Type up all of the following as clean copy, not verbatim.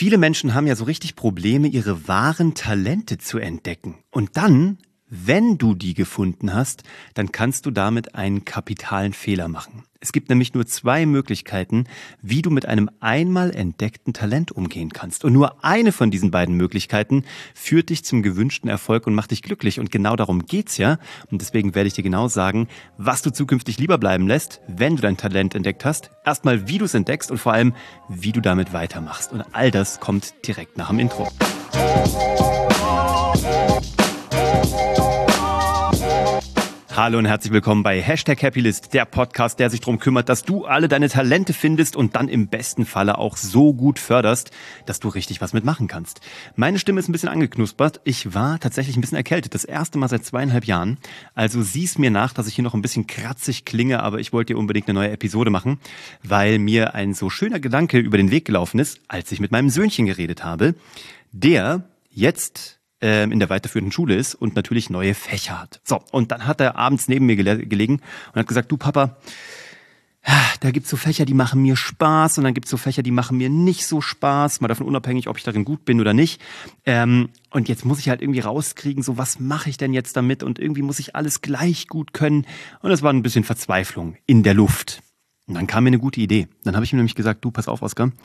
Viele Menschen haben ja so richtig Probleme, ihre wahren Talente zu entdecken. Und dann, wenn du die gefunden hast, dann kannst du damit einen kapitalen Fehler machen. Es gibt nämlich nur 2 Möglichkeiten, wie du mit einem einmal entdeckten Talent umgehen kannst. Und nur eine von diesen beiden Möglichkeiten führt dich zum gewünschten Erfolg und macht dich glücklich. Und genau darum geht's ja. Und deswegen werde ich dir genau sagen, was du zukünftig lieber bleiben lässt, wenn du dein Talent entdeckt hast. Erstmal, wie du es entdeckst und vor allem, wie du damit weitermachst. Und all das kommt direkt nach dem Intro. Hallo und herzlich willkommen bei #Happylist, der Podcast, der sich darum kümmert, dass du alle deine Talente findest und dann im besten Falle auch so gut förderst, dass du richtig was mitmachen kannst. Meine Stimme ist ein bisschen angeknuspert. Ich war tatsächlich ein bisschen erkältet, das erste Mal seit 2,5 Jahren. Also sieh's mir nach, dass ich hier noch ein bisschen kratzig klinge, aber ich wollte dir unbedingt eine neue Episode machen, weil mir ein so schöner Gedanke über den Weg gelaufen ist, als ich mit meinem Söhnchen geredet habe, der jetzt in der weiterführenden Schule ist und natürlich neue Fächer hat. So, und dann hat er abends neben mir gelegen und hat gesagt, du Papa, da gibt's so Fächer, die machen mir Spaß und dann gibt's so Fächer, die machen mir nicht so Spaß, mal davon unabhängig, ob ich darin gut bin oder nicht. Und jetzt muss ich halt irgendwie rauskriegen, so was mache ich denn jetzt damit und irgendwie muss ich alles gleich gut können. Und das war ein bisschen Verzweiflung in der Luft. Und dann kam mir eine gute Idee. Dann habe ich ihm nämlich gesagt, du, pass auf, Oskar,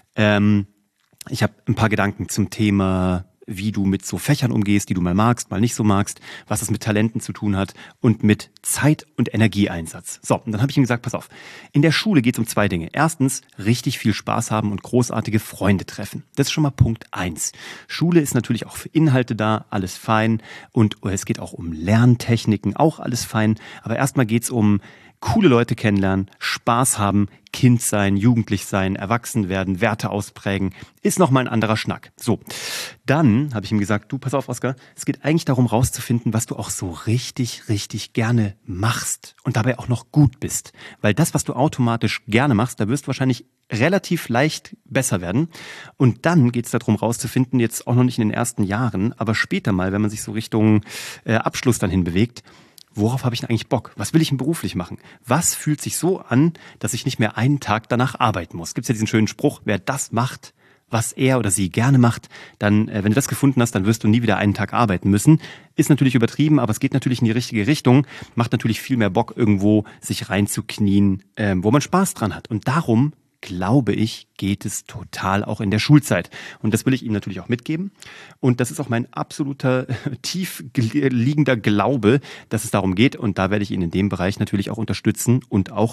ich habe ein paar Gedanken zum Thema, wie du mit so Fächern umgehst, die du mal magst, mal nicht so magst, was das mit Talenten zu tun hat und mit Zeit- und Energieeinsatz. So, und dann habe ich ihm gesagt, pass auf, in der Schule geht es um 2 Dinge. Erstens, richtig viel Spaß haben und großartige Freunde treffen. Das ist schon mal Punkt 1. Schule ist natürlich auch für Inhalte da, alles fein. Und es geht auch um Lerntechniken, auch alles fein. Aber erstmal geht es um coole Leute kennenlernen, Spaß haben, Kind sein, jugendlich sein, erwachsen werden, Werte ausprägen, ist nochmal ein anderer Schnack. So, dann habe ich ihm gesagt, du, pass auf, Oskar, es geht eigentlich darum rauszufinden, was du auch so richtig, richtig gerne machst und dabei auch noch gut bist. Weil das, was du automatisch gerne machst, da wirst du wahrscheinlich relativ leicht besser werden. Und dann geht es darum rauszufinden, jetzt auch noch nicht in den ersten Jahren, aber später mal, wenn man sich so Richtung Abschluss dann hin bewegt, worauf habe ich denn eigentlich Bock? Was will ich denn beruflich machen? Was fühlt sich so an, dass ich nicht mehr einen Tag danach arbeiten muss? Gibt's ja diesen schönen Spruch, wer das macht, was er oder sie gerne macht, dann, wenn du das gefunden hast, dann wirst du nie wieder einen Tag arbeiten müssen. Ist natürlich übertrieben, aber es geht natürlich in die richtige Richtung. Macht natürlich viel mehr Bock, irgendwo sich reinzuknien, wo man Spaß dran hat. Und darum, glaube ich, geht es total auch in der Schulzeit. Und das will ich Ihnen natürlich auch mitgeben. Und das ist auch mein absoluter tief liegender Glaube, dass es darum geht. Und da werde ich Ihnen in dem Bereich natürlich auch unterstützen und auch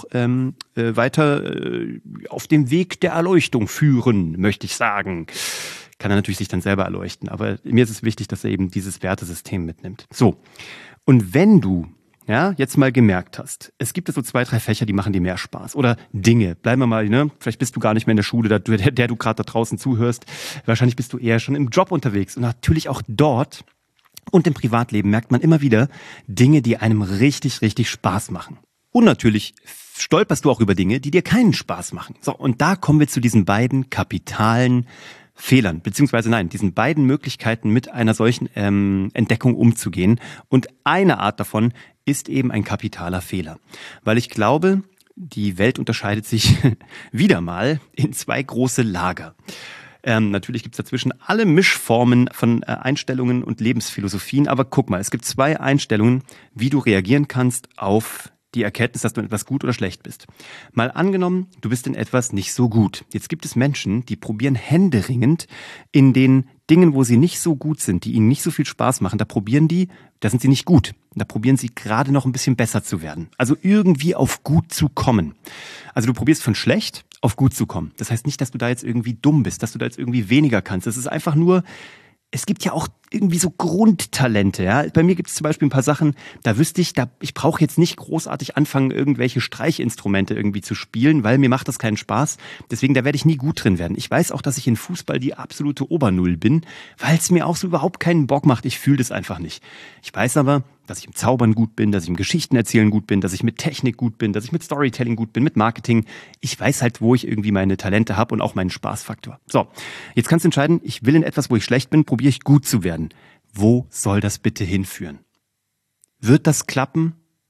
weiter auf dem Weg der Erleuchtung führen, möchte ich sagen. Kann er natürlich sich dann selber erleuchten. Aber mir ist es wichtig, dass er eben dieses Wertesystem mitnimmt. So, und wenn du jetzt mal gemerkt hast, es gibt so 2, 3 Fächer, die machen dir mehr Spaß. Oder Dinge, bleiben wir mal, vielleicht bist du gar nicht mehr in der Schule, der du gerade da draußen zuhörst. Wahrscheinlich bist du eher schon im Job unterwegs. Und natürlich auch dort und im Privatleben merkt man immer wieder Dinge, die einem richtig, richtig Spaß machen. Und natürlich stolperst du auch über Dinge, die dir keinen Spaß machen. So, und da kommen wir zu diesen beiden kapitalen Fehlern, beziehungsweise nein, diesen beiden Möglichkeiten mit einer solchen Entdeckung umzugehen. Und eine Art davon ist eben ein kapitaler Fehler. Weil ich glaube, die Welt unterscheidet sich wieder mal in 2 große Lager. Natürlich gibt's dazwischen alle Mischformen von Einstellungen und Lebensphilosophien, aber guck mal, es gibt 2 Einstellungen, wie du reagieren kannst auf die Erkenntnis, dass du in etwas gut oder schlecht bist. Mal angenommen, du bist in etwas nicht so gut. Jetzt gibt es Menschen, die probieren händeringend in den Dingen, wo sie nicht so gut sind, die ihnen nicht so viel Spaß machen, da sind sie nicht gut. Da probieren sie gerade noch ein bisschen besser zu werden. Also irgendwie auf gut zu kommen. Also du probierst von schlecht auf gut zu kommen. Das heißt nicht, dass du da jetzt irgendwie dumm bist, dass du da jetzt irgendwie weniger kannst. Das ist einfach nur, es gibt ja auch irgendwie so Grundtalente, ja. Bei mir gibt es zum Beispiel ein paar Sachen, da wüsste ich, ich brauche jetzt nicht großartig anfangen, irgendwelche Streichinstrumente irgendwie zu spielen, weil mir macht das keinen Spaß. Deswegen, da werde ich nie gut drin werden. Ich weiß auch, dass ich in Fußball die absolute Obernull bin, weil es mir auch so überhaupt keinen Bock macht. Ich fühle das einfach nicht. Ich weiß aber, dass ich im Zaubern gut bin, dass ich im Geschichtenerzählen gut bin, dass ich mit Technik gut bin, dass ich mit Storytelling gut bin, mit Marketing. Ich weiß halt, wo ich irgendwie meine Talente habe und auch meinen Spaßfaktor. So, jetzt kannst du entscheiden, ich will in etwas, wo ich schlecht bin, probiere ich gut zu werden. Wo soll das bitte hinführen? Wird das klappen?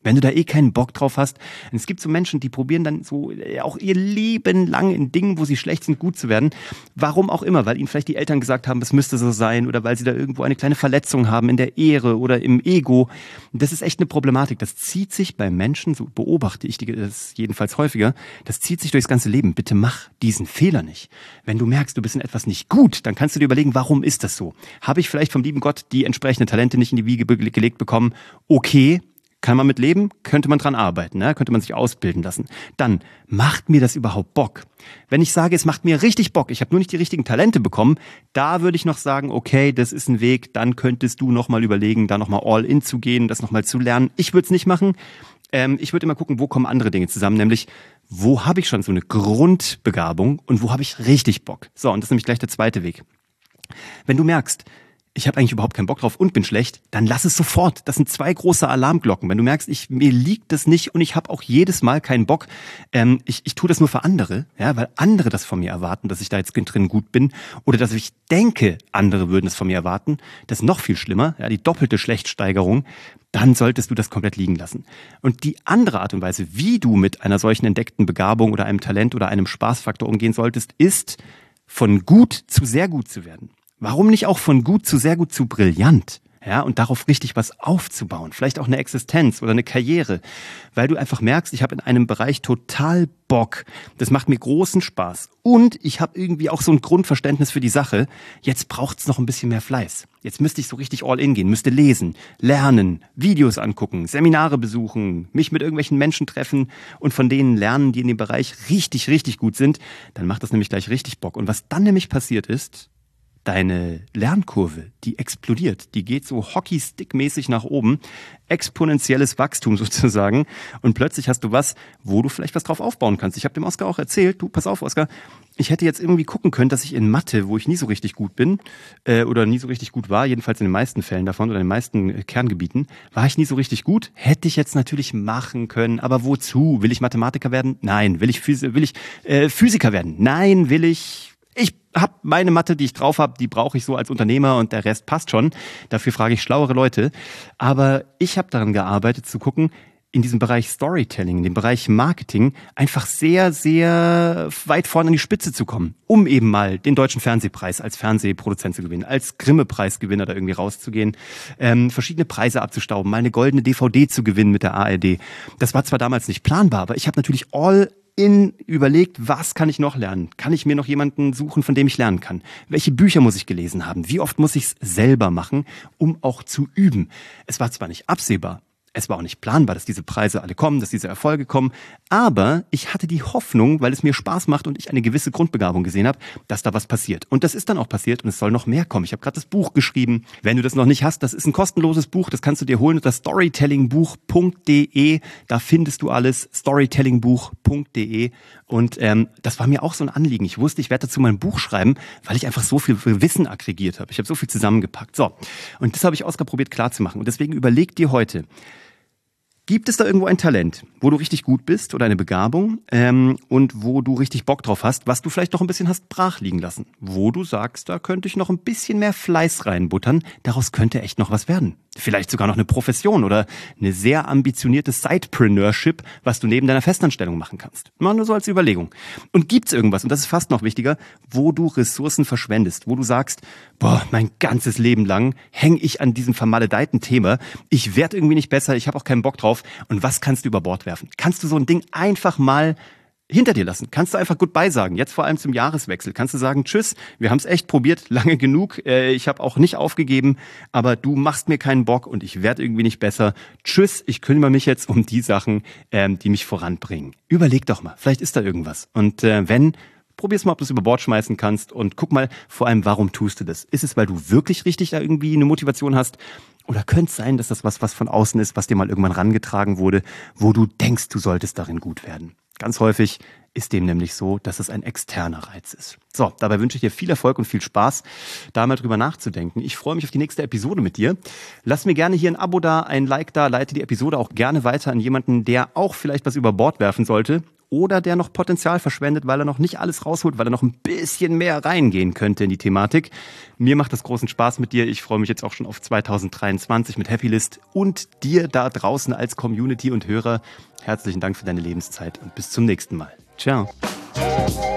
Wenn du da keinen Bock drauf hast, und es gibt so Menschen, die probieren dann so auch ihr Leben lang in Dingen, wo sie schlecht sind, gut zu werden. Warum auch immer, weil ihnen vielleicht die Eltern gesagt haben, es müsste so sein oder weil sie da irgendwo eine kleine Verletzung haben in der Ehre oder im Ego. Das ist echt eine Problematik. Das zieht sich bei Menschen, so beobachte ich das jedenfalls häufiger, das zieht sich durchs ganze Leben. Bitte mach diesen Fehler nicht. Wenn du merkst, du bist in etwas nicht gut, dann kannst du dir überlegen, warum ist das so? Habe ich vielleicht vom lieben Gott die entsprechenden Talente nicht in die Wiege gelegt bekommen? Okay. Kann man mit leben? Könnte man dran arbeiten, ne? Könnte man sich ausbilden lassen. Dann, macht mir das überhaupt Bock? Wenn ich sage, es macht mir richtig Bock, ich habe nur nicht die richtigen Talente bekommen, da würde ich noch sagen, okay, das ist ein Weg, dann könntest du nochmal überlegen, da nochmal all in zu gehen, das nochmal zu lernen. Ich würde es nicht machen. Ich würde immer gucken, wo kommen andere Dinge zusammen, nämlich, wo habe ich schon so eine Grundbegabung und wo habe ich richtig Bock? So, und das ist nämlich gleich der zweite Weg. Wenn du merkst, ich habe eigentlich überhaupt keinen Bock drauf und bin schlecht, dann lass es sofort. Das sind 2 große Alarmglocken. Wenn du merkst, mir liegt das nicht und ich habe auch jedes Mal keinen Bock, ich tue das nur für andere, ja, weil andere das von mir erwarten, dass ich da jetzt drin gut bin oder dass ich denke, andere würden es von mir erwarten, das ist noch viel schlimmer, ja, die doppelte Schlechtsteigerung, dann solltest du das komplett liegen lassen. Und die andere Art und Weise, wie du mit einer solchen entdeckten Begabung oder einem Talent oder einem Spaßfaktor umgehen solltest, ist, von gut zu sehr gut zu werden. Warum nicht auch von gut zu sehr gut zu brillant? Ja, und darauf richtig was aufzubauen. Vielleicht auch eine Existenz oder eine Karriere. Weil du einfach merkst, ich habe in einem Bereich total Bock. Das macht mir großen Spaß. Und ich habe irgendwie auch so ein Grundverständnis für die Sache. Jetzt braucht's noch ein bisschen mehr Fleiß. Jetzt müsste ich so richtig all in gehen, müsste lesen, lernen, Videos angucken, Seminare besuchen, mich mit irgendwelchen Menschen treffen und von denen lernen, die in dem Bereich richtig, richtig gut sind. Dann macht das nämlich gleich richtig Bock. Und was dann nämlich passiert ist, deine Lernkurve, die explodiert, die geht so Hockeystick-mäßig nach oben, exponentielles Wachstum sozusagen und plötzlich hast du was, wo du vielleicht was drauf aufbauen kannst. Ich habe dem Oskar auch erzählt, du, pass auf Oskar, ich hätte jetzt irgendwie gucken können, dass ich in Mathe, wo ich nie so richtig gut bin oder nie so richtig gut war, jedenfalls in den meisten Fällen davon oder in den meisten Kerngebieten, war ich nie so richtig gut, hätte ich jetzt natürlich machen können, aber wozu? Will ich Mathematiker werden? Nein. Will ich Physiker werden? Nein. Ich habe meine Mathe, die ich drauf habe, die brauche ich so als Unternehmer und der Rest passt schon. Dafür frage ich schlauere Leute. Aber ich habe daran gearbeitet zu gucken, in diesem Bereich Storytelling, in dem Bereich Marketing, einfach sehr, sehr weit vorne an die Spitze zu kommen, um eben mal den Deutschen Fernsehpreis als Fernsehproduzent zu gewinnen, als Grimme-Preisgewinner da irgendwie rauszugehen, verschiedene Preise abzustauben, mal eine goldene DVD zu gewinnen mit der ARD. Das war zwar damals nicht planbar, aber ich habe natürlich überlegt, was kann ich noch lernen? Kann ich mir noch jemanden suchen, von dem ich lernen kann? Welche Bücher muss ich gelesen haben? Wie oft muss ich es selber machen, um auch zu üben? Es war zwar nicht absehbar, es war auch nicht planbar, dass diese Preise alle kommen, dass diese Erfolge kommen, aber ich hatte die Hoffnung, weil es mir Spaß macht und ich eine gewisse Grundbegabung gesehen habe, dass da was passiert. Und das ist dann auch passiert und es soll noch mehr kommen. Ich habe gerade das Buch geschrieben. Wenn du das noch nicht hast, das ist ein kostenloses Buch, das kannst du dir holen unter storytellingbuch.de. Da findest du alles, storytellingbuch.de. Und das war mir auch so ein Anliegen. Ich wusste, ich werde dazu mein Buch schreiben, weil ich einfach so viel Wissen aggregiert habe. Ich habe so viel zusammengepackt. So, und das habe ich Oskar probiert klarzumachen. Und deswegen überleg dir heute, gibt es da irgendwo ein Talent, wo du richtig gut bist oder eine Begabung und wo du richtig Bock drauf hast, was du vielleicht noch ein bisschen hast brach liegen lassen? Wo du sagst, da könnte ich noch ein bisschen mehr Fleiß reinbuttern, daraus könnte echt noch was werden. Vielleicht sogar noch eine Profession oder eine sehr ambitionierte Sidepreneurship, was du neben deiner Festanstellung machen kannst. Mal nur so als Überlegung. Und gibt's irgendwas, und das ist fast noch wichtiger, wo du Ressourcen verschwendest, wo du sagst, boah, mein ganzes Leben lang hänge ich an diesem vermaledeiten Thema, ich werde irgendwie nicht besser, ich habe auch keinen Bock drauf, und was kannst du über Bord werfen? Kannst du so ein Ding einfach mal hinter dir lassen? Kannst du einfach Goodbye sagen? Jetzt vor allem zum Jahreswechsel. Kannst du sagen, tschüss, wir haben es echt probiert, lange genug. Ich habe auch nicht aufgegeben, aber du machst mir keinen Bock und ich werde irgendwie nicht besser. Tschüss, ich kümmere mich jetzt um die Sachen, die mich voranbringen. Überleg doch mal, vielleicht ist da irgendwas. Und wenn, probier's mal, ob du es über Bord schmeißen kannst und guck mal vor allem, warum tust du das? Ist es, weil du wirklich richtig da irgendwie eine Motivation hast? Oder könnte es sein, dass das was von außen ist, was dir mal irgendwann rangetragen wurde, wo du denkst, du solltest darin gut werden? Ganz häufig ist dem nämlich so, dass es ein externer Reiz ist. So, dabei wünsche ich dir viel Erfolg und viel Spaß, da mal drüber nachzudenken. Ich freue mich auf die nächste Episode mit dir. Lass mir gerne hier ein Abo da, ein Like da, leite die Episode auch gerne weiter an jemanden, der auch vielleicht was über Bord werfen sollte oder der noch Potenzial verschwendet, weil er noch nicht alles rausholt, weil er noch ein bisschen mehr reingehen könnte in die Thematik. Mir macht das großen Spaß mit dir. Ich freue mich jetzt auch schon auf 2023 mit Happylist und dir da draußen als Community und Hörer. Herzlichen Dank für deine Lebenszeit und bis zum nächsten Mal. Ciao.